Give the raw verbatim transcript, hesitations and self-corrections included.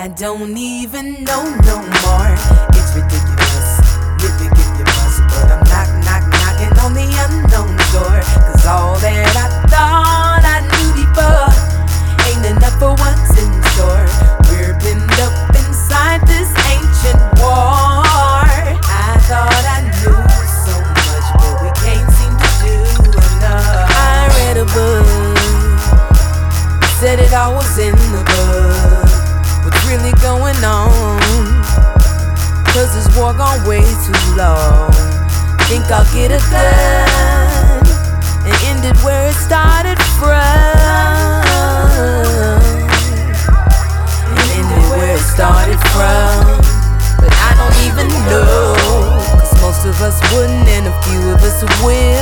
I don't even know no more. It's ridiculous, ridiculous, but I'm knock, knock, knocking on the unknown door. Cause all that I thought I knew before ain't enough for what's in store. We're pinned up inside this ancient war. I thought I knew so much, but we can't seem to do enough. I read a book, said it all was in the book. What's really going on? Cause this war gone way too long. Think I'll get a gun.